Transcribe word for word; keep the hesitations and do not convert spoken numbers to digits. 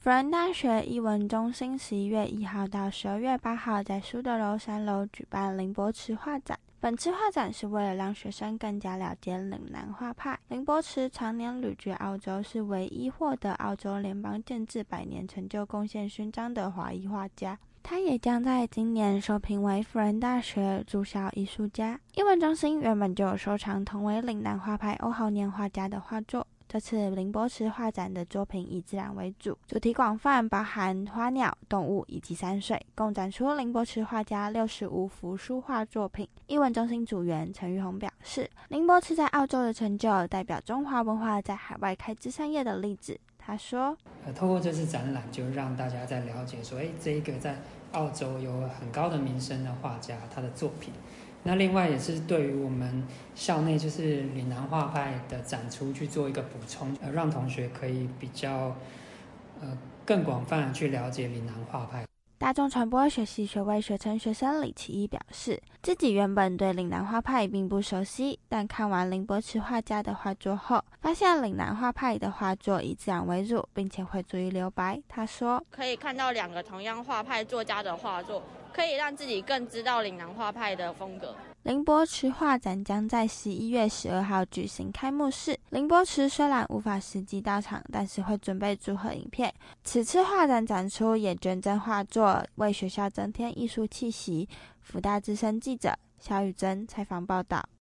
辅仁大学艺文中心十一月一号到十二月八号在苏德楼三楼举办林伯池画展。本次画展是为了让学生更加了解岭南画派。林伯池常年旅居澳洲，是唯一获得澳洲联邦建制百年成就贡献勋章的华裔画家。他也将在今年受评为辅仁大学驻校艺术家。艺文中心原本就有收藏同为岭南画派欧豪年画家的画作。这次林伯池画展的作品以自然为主，主题广泛，包含花鸟、动物以及山水，共展出林伯池画家六十五幅书画作品。艺文中心组员陈玉红表示，林伯池在澳洲的成就代表中华文化在海外开枝散叶的例子。他说， 呃，透过这次展览，就让大家在了解说，哎，这一个在澳洲有很高的名声的画家，他的作品。那另外也是对于我们校内就是岭南画派的展出去做一个补充，呃，让同学可以比较呃更广泛的去了解岭南画派。 大众传播学系学位学程学生李奇一表示，自己原本对岭南画派并不熟悉，但看完林伯池画家的画作后，发现岭南画派的画作以自然为主，并且会注意留白。他说， 可以看到两个同样画派作家的画作，可以让自己更知道岭南画派的风格。 林伯池画展将在十一月十二号举行开幕式。林伯池虽然无法实际到场，但是会准备祝贺影片。此次画展展出也捐赠画作，为学校增添艺术气息。辅大之声记者肖玉珍采访报道。